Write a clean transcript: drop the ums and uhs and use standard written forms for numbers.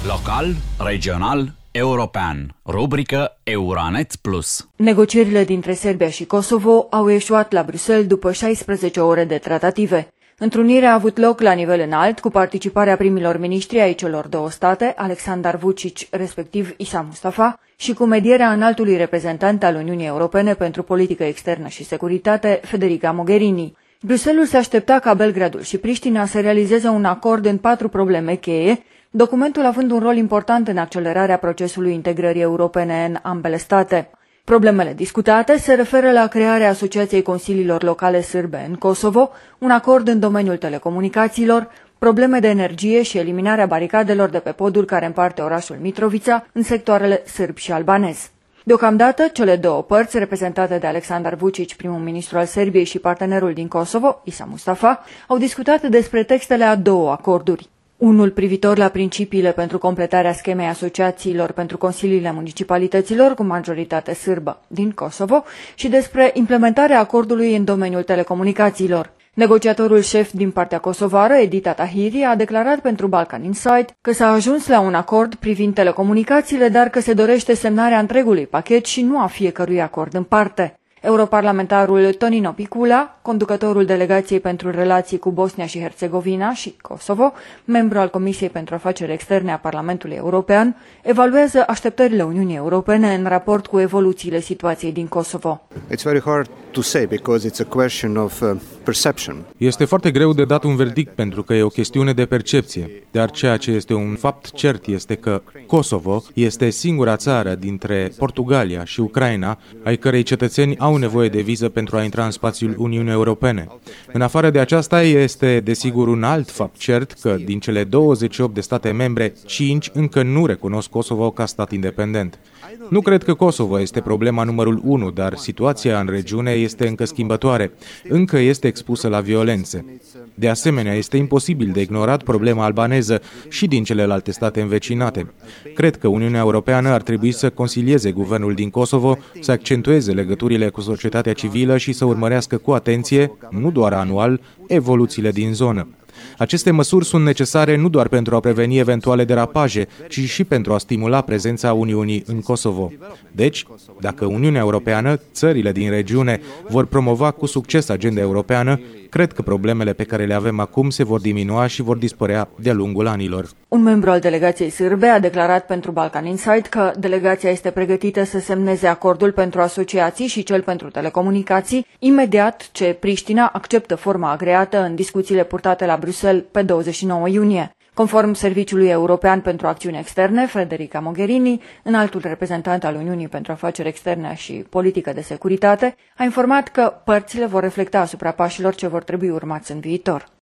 Local, regional, european. Rubrică Euranet Plus. Negocierile dintre Serbia și Kosovo au eșuat la Bruxelles după 16 ore de tratative. Întrunirea a avut loc la nivel înalt, cu participarea primilor miniștri ai celor două state, Aleksandar Vučić, respectiv Isa Mustafa, și cu medierea înaltului reprezentant al Uniunii Europene pentru politică externă și securitate, Federica Mogherini. Bruxelles se aștepta ca Belgradul și Priștina să realizeze un acord în 4 probleme cheie, documentul având un rol important în accelerarea procesului integrării europene în ambele state. Problemele discutate se referă la crearea Asociației Consiliilor Locale Sârbe în Kosovo, un acord în domeniul telecomunicațiilor, probleme de energie și eliminarea baricadelor de pe podul care împarte orașul Mitrovica în sectoarele sârb și albanez. Deocamdată, cele două părți, reprezentate de Aleksandar Vučić, primul ministru al Serbiei, și partenerul din Kosovo, Isa Mustafa, au discutat despre textele a 2 acorduri. Unul privitor la principiile pentru completarea schemei asociațiilor pentru consiliile municipalităților cu majoritate sârbă din Kosovo și despre implementarea acordului în domeniul telecomunicațiilor. Negociatorul șef din partea kosovară, Edita Tahiri, a declarat pentru Balkan Insight că s-a ajuns la un acord privind telecomunicațiile, dar că se dorește semnarea întregului pachet și nu a fiecărui acord în parte. Europarlamentarul Tonino Picula, conducătorul delegației pentru relații cu Bosnia și Herțegovina și Kosovo, membru al Comisiei pentru Afaceri Externe a Parlamentului European, evaluează așteptările Uniunii Europene în raport cu evoluțiile situației din Kosovo. Este foarte greu de dat un verdict pentru că e o chestiune de percepție, dar ceea ce este un fapt cert este că Kosovo este singura țară dintre Portugalia și Ucraina ai cărei cetățeni au nevoie de viză pentru a intra în spațiul Uniunii Europene. În afară de aceasta, este desigur un alt fapt cert că din cele 28 de state membre, 5 încă nu recunosc Kosovo ca stat independent. Nu cred că Kosovo este problema numărul 1, dar situația în regiune este încă schimbătoare, încă este expusă la violențe. De asemenea, este imposibil de ignorat problema albaneză și din celelalte state învecinate. Cred că Uniunea Europeană ar trebui să consilieze guvernul din Kosovo să accentueze legăturile cu societatea civilă și să urmărească cu atenție, nu doar anual, evoluțiile din zonă. Aceste măsuri sunt necesare nu doar pentru a preveni eventuale derapaje, ci și pentru a stimula prezența Uniunii în Kosovo. Deci, dacă Uniunea Europeană, țările din regiune, vor promova cu succes agenda europeană, cred că problemele pe care le avem acum se vor diminua și vor dispărea de-a lungul anilor. Un membru al delegației sârbe a declarat pentru Balkan Insight că delegația este pregătită să semneze acordul pentru asociații și cel pentru telecomunicații imediat ce Priștina acceptă forma agreată în discuțiile purtate la Bruxelles pe 29 iunie. Conform Serviciului European pentru Acțiuni Externe, Federica Mogherini, înaltul reprezentant al Uniunii pentru Afaceri Externe și Politică de Securitate, a informat că părțile vor reflecta asupra pașilor ce vor trebui urmați în viitor.